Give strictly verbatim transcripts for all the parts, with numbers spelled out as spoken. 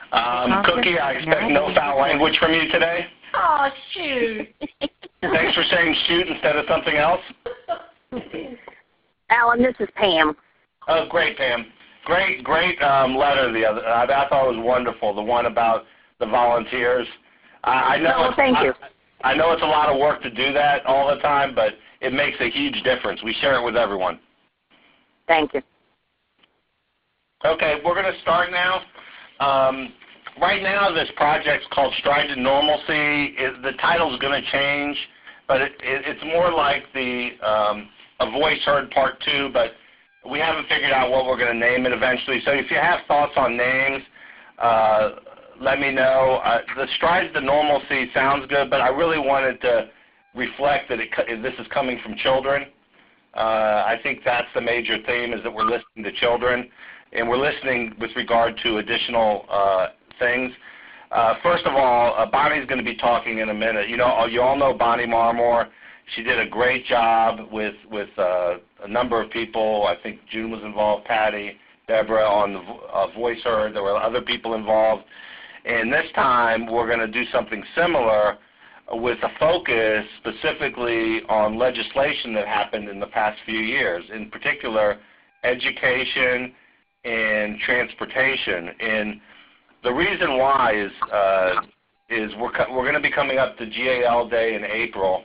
Um, Cookie, I expect no foul language from you today. Oh, shoot. Thanks for saying shoot instead of something else. Alan, this is Pam. Oh, great, Pam. Great, great um, letter. The other, I, I thought it was wonderful. The one about the volunteers. I, I know. Oh, thank I, you. I know it's a lot of work to do that all the time, but it makes a huge difference. We share it with everyone. Thank you. Okay, we're going to start now. Um, right now, this project's called Stride to Normalcy. It, the title is going to change, but it, it, it's more like the um, A Voice Heard Part two, but we haven't figured out what we're going to name it eventually. So if you have thoughts on names, uh, let me know. Uh, the Stride to Normalcy sounds good, but I really wanted to reflect that it, this is coming from children. Uh, I think that's the major theme, is that we're listening to children, and we're listening with regard to additional uh, things. Uh, first of all, uh, Bonnie's going to be talking in a minute. You know, you all know Bonnie Marmore. She did a great job with with uh, a number of people. I think June was involved, Patty, Deborah on the uh, Voice Heard. There were other people involved. And this time we're going to do something similar with a focus specifically on legislation that happened in the past few years, in particular education and transportation. And the reason why is uh, is we're, we're going to be coming up to G A L Day in April,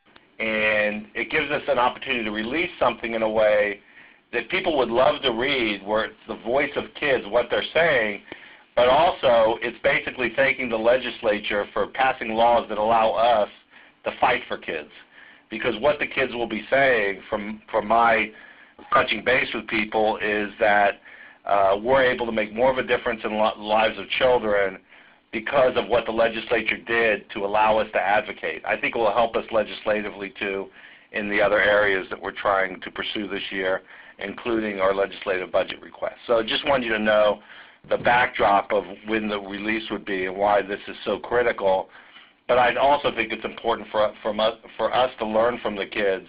and it gives us an opportunity to release something in a way that people would love to read, where it's the voice of kids, what they're saying, but also it's basically thanking the legislature for passing laws that allow us to fight for kids. Because what the kids will be saying, from, from my touching base with people, is that uh, we're able to make more of a difference in the lives of children because of what the legislature did to allow us to advocate. I think it will help us legislatively, too, in the other areas that we're trying to pursue this year, including our legislative budget request. So I just wanted you to know the backdrop of when the release would be and why this is so critical. But I also think it's important for, from us, for us to learn from the kids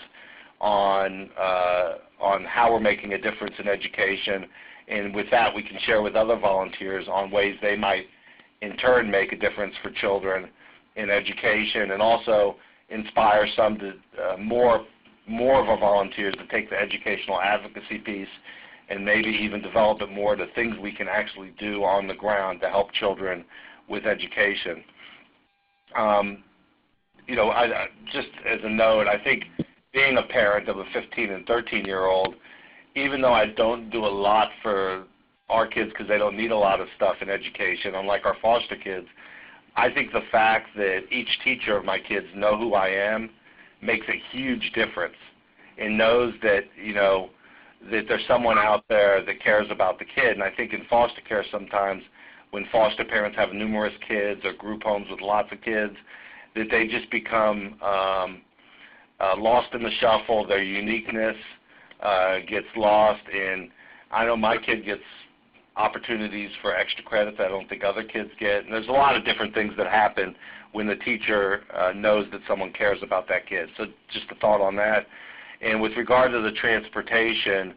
on, uh, on how we're making a difference in education. And with that, we can share with other volunteers on ways they might, in turn, make a difference for children in education, and also inspire some to uh, more, more of our volunteers to take the educational advocacy piece and maybe even develop it more to things we can actually do on the ground to help children with education. Um, you know, I, I, just as a note, I think being a parent of a fifteen and thirteen-year-old, even though I don't do a lot for our kids because they don't need a lot of stuff in education, unlike our foster kids, I think the fact that each teacher of my kids know who I am makes a huge difference, and knows that, you know, that there's someone out there that cares about the kid. And I think in foster care sometimes, when foster parents have numerous kids or group homes with lots of kids, that they just become um, uh, lost in the shuffle. Their uniqueness uh, gets lost. And I know my kid gets opportunities for extra credits I don't think other kids get. And there's a lot of different things that happen when the teacher uh, knows that someone cares about that kid. So just a thought on that. And with regard to the transportation,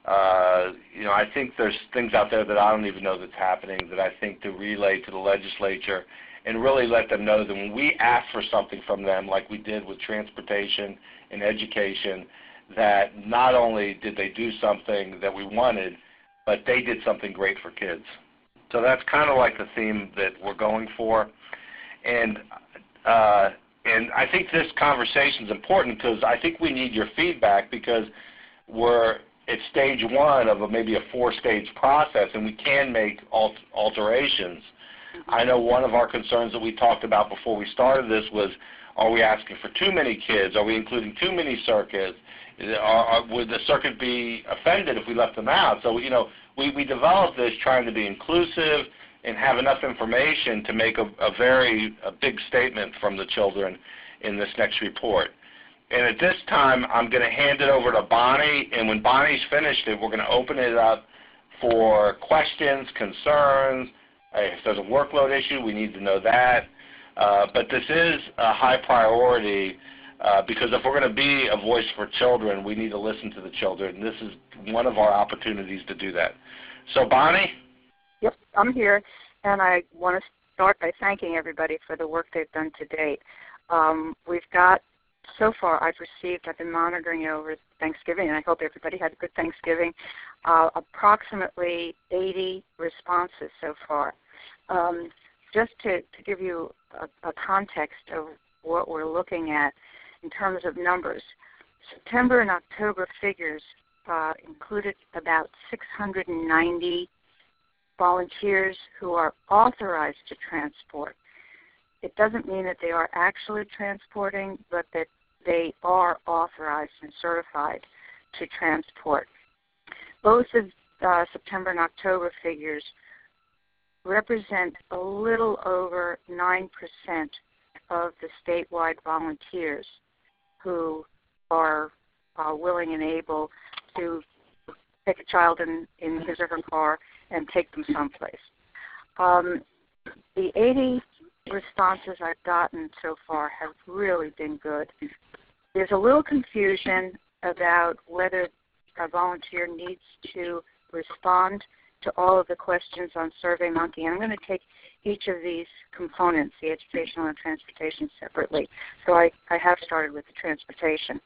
uh, you know, I think there's things out there that I don't even know that's happening that I think to relay to the legislature and really let them know that when we ask for something from them, like we did with transportation and education, that not only did they do something that we wanted, but they did something great for kids. So that's kind of like the theme that we're going for. And uh, And I think this conversation is important because I think we need your feedback, because we're at stage one of a, maybe a four-stage process, and we can make alt alterations. I know one of our concerns that we talked about before we started this was, are we asking for too many kids? Are we including too many circuits? Are, are, would the circuit be offended if we left them out? So, you know, we, we developed this trying to be inclusive and have enough information to make a, a very a big statement from the children in this next report. And at this time, I'm going to hand it over to Bonnie, and when Bonnie's finished it, we're going to open it up for questions, concerns. If there's a workload issue, we need to know that. Uh, but this is a high priority uh, because if we're going to be a voice for children, we need to listen to the children. This is one of our opportunities to do that. So, Bonnie? Yep, I'm here. and I want to start by thanking everybody for the work they've done to date. Um, we've got, so far I've received, I've been monitoring it over Thanksgiving, and I hope everybody had a good Thanksgiving, uh, approximately eighty responses so far. Um, just to, to give you a, a context of what we're looking at in terms of numbers, September and October figures uh, included about six hundred ninety volunteers who are authorized to transport. It doesn't mean that they are actually transporting, but that they are authorized and certified to transport. Both of uh, September and October figures represent a little over nine percent of the statewide volunteers who are uh, willing and able to take a child in, in his or her car and take them someplace. Um, the eighty responses I've gotten so far have really been good. There's a little confusion about whether a volunteer needs to respond to all of the questions on SurveyMonkey. And I'm going to take each of these components, the educational and transportation, separately. So I, I have started with the transportation.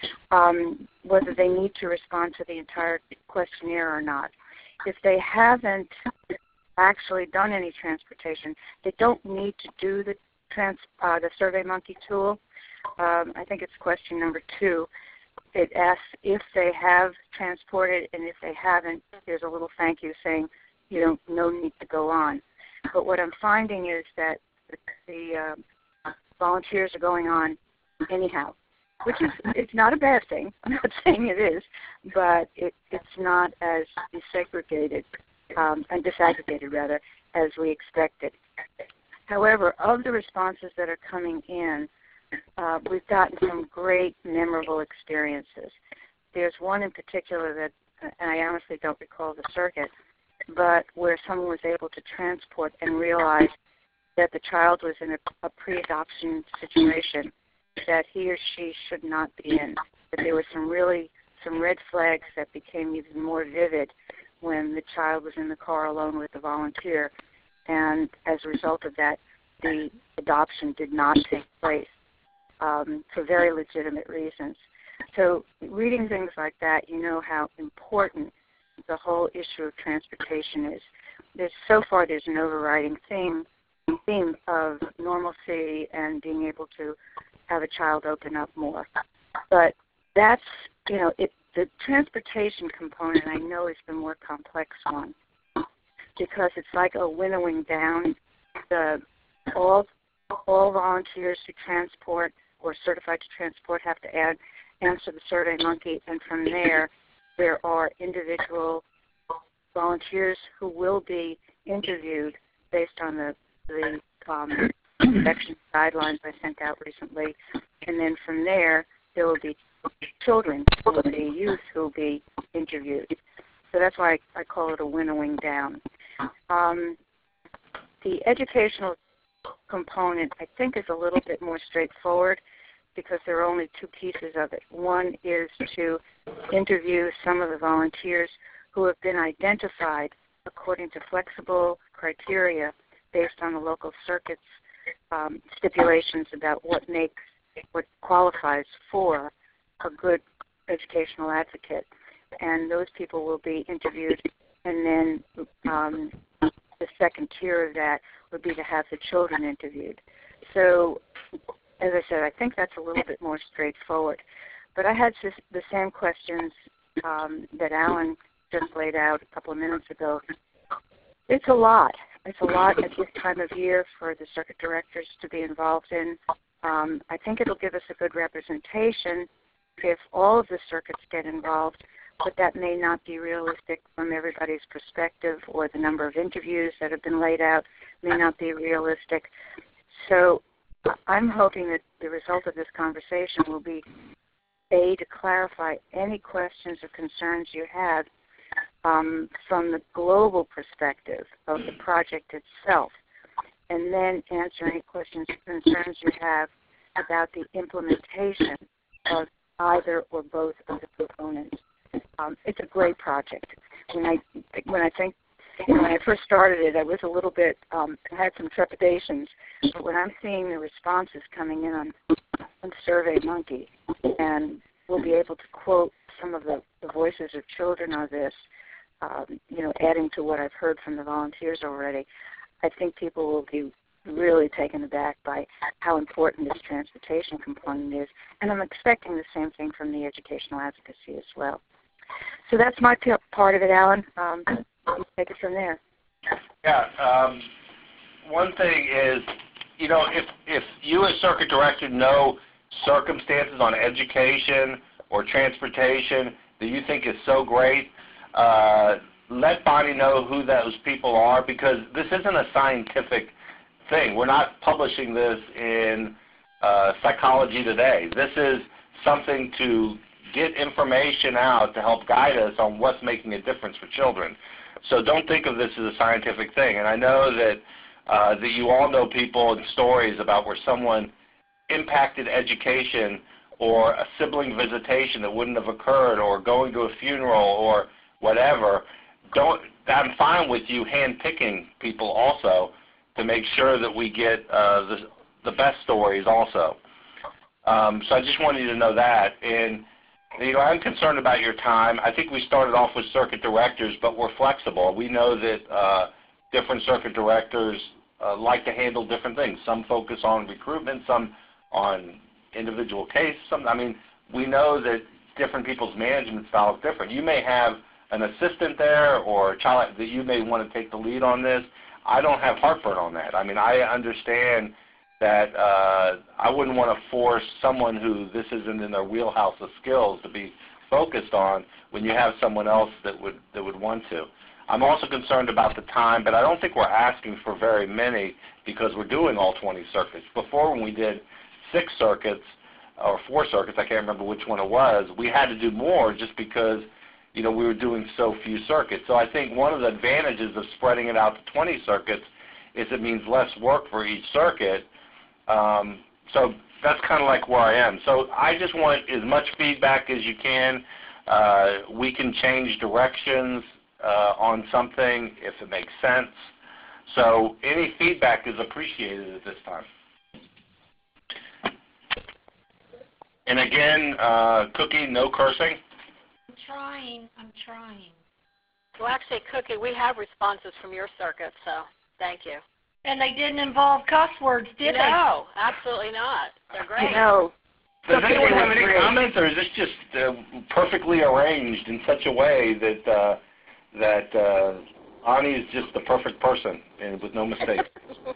Um, whether they need to respond to the entire questionnaire or not. If they haven't actually done any transportation, they don't need to do the trans, uh, the SurveyMonkey tool. Um, I think it's question number two. It asks if they have transported, and if they haven't, there's a little thank you saying you don't no need to go on. But what I'm finding is that the, the uh, volunteers are going on anyhow, which is it's not a bad thing. I'm not saying it is, but it, it's not as desegregated um, and disaggregated rather as we expected. However, of the responses that are coming in, uh, we've gotten some great memorable experiences. There's one in particular that, and I honestly don't recall the circuit, but where someone was able to transport and realize that the child was in a, a pre-adoption situation that he or she should not be in. That there were some really some red flags that became even more vivid when the child was in the car alone with the volunteer, and as a result of that, the adoption did not take place um, for very legitimate reasons. So reading things like that, you know how important the whole issue of transportation is. There's so far there's an overriding theme theme of normalcy and being able to have a child open up more. But that's, you know, it, the transportation component I know is the more complex one because it's like a winnowing down. The all all volunteers who transport or certified to transport have to add answer the SurveyMonkey, and from there there are individual volunteers who will be interviewed based on the the um, inspection guidelines I sent out recently, and then from there there will be children, there will be youth who will be interviewed. So that's why I, I call it a winnowing down. Um, the educational component I think is a little bit more straightforward because there are only two pieces of it. One is to interview some of the volunteers who have been identified according to flexible criteria based on the local circuit's um, stipulations about what makes, what qualifies for a good educational advocate. And those people will be interviewed, and then um, the second tier of that would be to have the children interviewed. So, as I said, I think that's a little bit more straightforward. But I had this, the same questions um, that Alan just laid out a couple of minutes ago. It's a lot. It's a lot at this time of year for the circuit directors to be involved in. Um, I think it'll give us a good representation if all of the circuits get involved, but that may not be realistic from everybody's perspective, or the number of interviews that have been laid out may not be realistic. So I'm hoping that the result of this conversation will be, A, to clarify any questions or concerns you have um, from the global perspective of the project itself, and then answer any questions or concerns you have about the implementation of either or both of the components. Um, it's a great project. When I when I think when I first started it, I was a little bit, um, I had some trepidations. But when I'm seeing the responses coming in on, on SurveyMonkey, and we'll be able to quote some of the, the voices of children on this, um, you know, adding to what I've heard from the volunteers already, I think people will be really taken aback by how important this transportation component is. And I'm expecting the same thing from the educational advocacy as well. So that's my p- part of it, Alan. Um, you take it from there. Yeah. Um, one thing is, you know, if, if you as circuit director know circumstances on education or transportation that you think is so great, uh, let Bonnie know who those people are, because this isn't a scientific thing. We're not publishing this in uh, Psychology Today. This is something to get information out to help guide us on what's making a difference for children. So don't think of this as a scientific thing. And I know that uh, that you all know people and stories about where someone impacted education, or a sibling visitation that wouldn't have occurred, or going to a funeral, or whatever. Don't. I'm fine with you hand-picking people also to make sure that we get uh, the the best stories also. Um, so I just wanted you to know that. And you know, I'm concerned about your time. I think we started off with circuit directors, but we're flexible. We know that uh, different circuit directors uh, like to handle different things. Some focus on recruitment, some on individual case. Some, I mean, we know that different people's management style is different. You may have an assistant there, or a child that you may want to take the lead on this. I don't have heartburn on that. I mean, I understand that uh, I wouldn't want to force someone who this isn't in their wheelhouse of skills to be focused on when you have someone else that would that would want to. I'm also concerned about the time, but I don't think we're asking for very many because we're doing all twenty circuits. Before, when we did six circuits or four circuits, I can't remember which one it was, we had to do more just because, you know, we were doing so few circuits. So I think one of the advantages of spreading it out to twenty circuits is it means less work for each circuit. Um, so that's kind of like where I am. So I just want as much feedback as you can. Uh, we can change directions uh, on something if it makes sense. So any feedback is appreciated at this time. And again, uh, Cookie, no cursing. I'm trying. I'm trying. Well, actually, Cookie, we have responses from your circuit, so thank you. And they didn't involve cuss words, did they? No, absolutely not. They're great. No. Does anyone have any comments, or is this just uh, perfectly arranged in such a way that uh, that uh, Ani is just the perfect person and with no mistakes?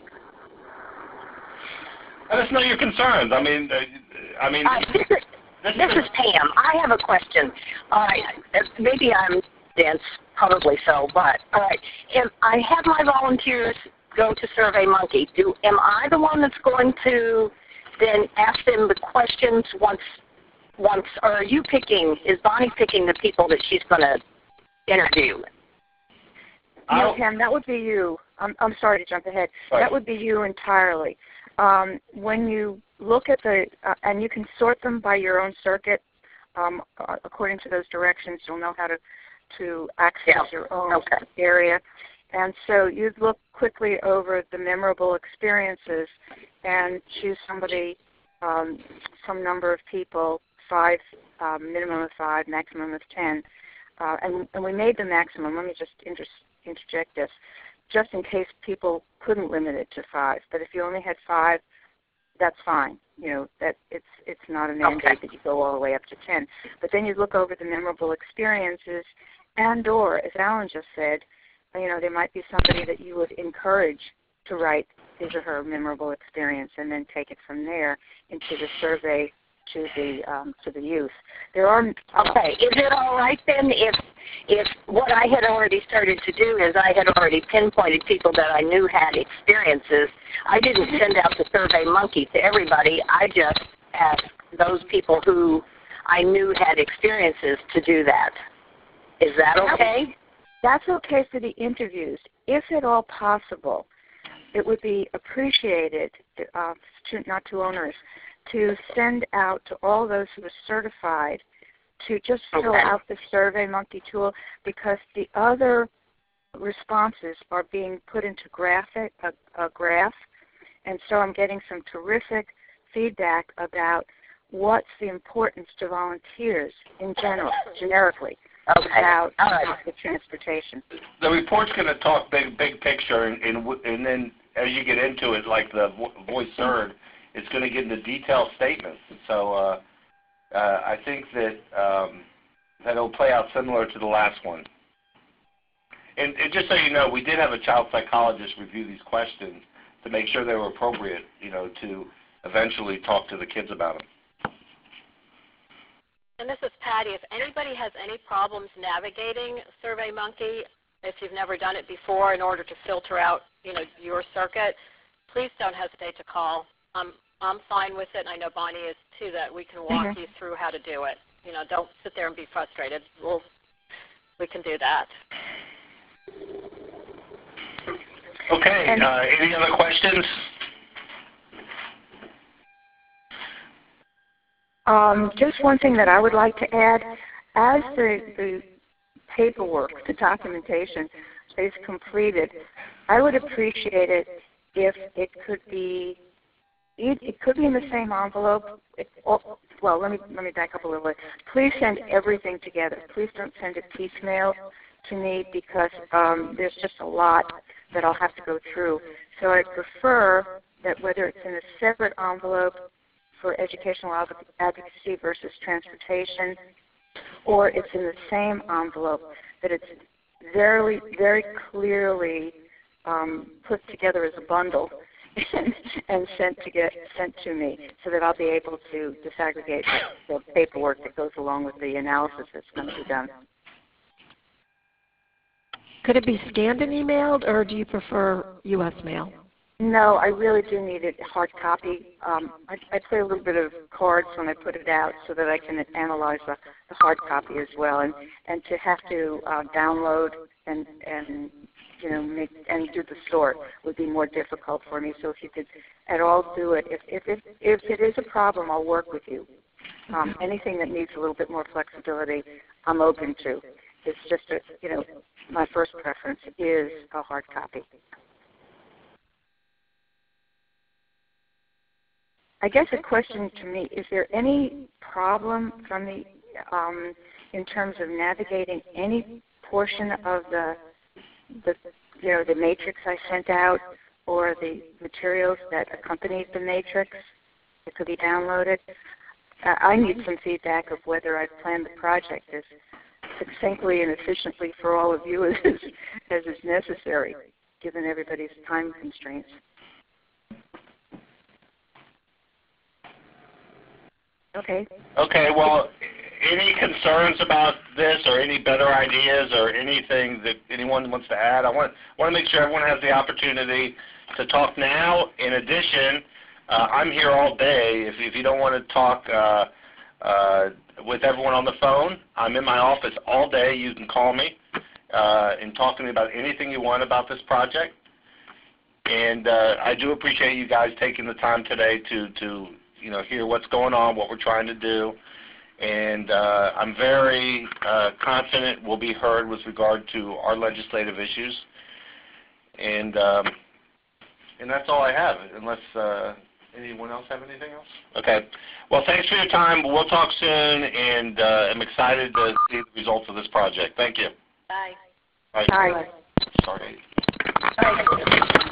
Let us know your concerns. I mean, uh, I mean. Uh, this is, this this is Pam. I have a question. Uh, maybe I'm dense, probably so, but all right. If I have my volunteers go to SurveyMonkey, do am I the one that's going to then ask them the questions once, once, or are you picking, is Bonnie picking the people that she's going to interview? No, Pam, that would be you. I'm, I'm sorry to jump ahead. Right. That would be you entirely. Um, when you look at the, uh, and you can sort them by your own circuit, um, uh, according to those directions, you'll know how to, to access Yeah. your own Okay. area. And so you'd look quickly over the memorable experiences and choose somebody, um, some number of people, five, um, minimum of five, maximum of ten. Uh, and, and we made the maximum. Let me just inter- interject this, just in case people couldn't limit it to five. But if you only had five, that's fine. You know, that it's it's not a mandate Okay. that you go all the way up to ten. But then you look over the memorable experiences, and or, as Alan just said, you know, there might be somebody that you would encourage to write his or her memorable experience, and then take it from there into the survey to the um, to the youth. There are Okay. Is it all right then if if what I had already started to do is I had already pinpointed people that I knew had experiences. I didn't send out the SurveyMonkey to everybody. I just asked those people who I knew had experiences to do that. Is that okay? That's okay for the interviews. If at all possible, it would be appreciated, uh, to, not too onerous, to send out to all those who are certified to just fill Okay. out the SurveyMonkey tool, because the other responses are being put into graphic, a, a graph, and so I'm getting some terrific feedback about what's the importance to volunteers in general, generically, Okay. about All right. the transportation. The report's going to talk big, big picture, and, and w- and then as you get into it, like the vo- voice third, it's going to get into detailed statements. So uh, uh, I think that um, that it'll play out similar to the last one. And, and just so you know, we did have a child psychologist review these questions to make sure they were appropriate, you know, to eventually talk to the kids about them. And this is Patty. If anybody has any problems navigating SurveyMonkey, if you've never done it before, in order to filter out, you know, your circuit, please don't hesitate to call. I'm I'm fine with it, and I know Bonnie is too. That we can walk Mm-hmm. you through how to do it. You know, don't sit there and be frustrated. We'll we can do that. Okay. And- Uh, any other questions? Um, just one thing that I would like to add, as the, the paperwork, the documentation is completed, I would appreciate it if it could be, it, it could be in the same envelope. It, or, well, let me let me back up a little bit. Please send everything together. Please don't send it piecemeal to me because um, there's just a lot that I'll have to go through. So I prefer that whether it's in a separate envelope for educational advocacy versus transportation, or it's in the same envelope, that it's very, very clearly um, put together as a bundle and, and sent to get sent to me, so that I'll be able to disaggregate the paperwork that goes along with the analysis that's going to be done. Could it be scanned and emailed, or do you prefer U S mail? No, I really do need it hard copy. Um, I, I play a little bit of cards when I put it out so that I can analyze the, the hard copy as well. And, and to have to uh, download and, and you know make and do the sort would be more difficult for me. So if you could at all do it, if if if, if it is a problem, I'll work with you. Um, anything that needs a little bit more flexibility, I'm open to. It's just a, you know my first preference is a hard copy. I guess a question to me, is there any problem from the, um, in terms of navigating any portion of the, the, you know, the matrix I sent out or the materials that accompanied the matrix that could be downloaded? Uh, I need some feedback of whether I've planned the project as succinctly and efficiently for all of you as, as is necessary, given everybody's time constraints. Okay. Okay, well, any concerns about this or any better ideas or anything that anyone wants to add? I want, want to make sure everyone has the opportunity to talk now. In addition, uh, I'm here all day. If, if you don't want to talk uh, uh, with everyone on the phone, I'm in my office all day. You can call me uh, and talk to me about anything you want about this project. And uh, I do appreciate you guys taking the time today to, to you know, hear what's going on, what we're trying to do. And uh, I'm very uh, confident we'll be heard with regard to our legislative issues. And um, and that's all I have, unless uh, anyone else have anything else? Okay. Well, thanks for your time. We'll talk soon, and uh, I'm excited to see the results of this project. Thank you. Bye. Bye. Bye. Sorry. Bye.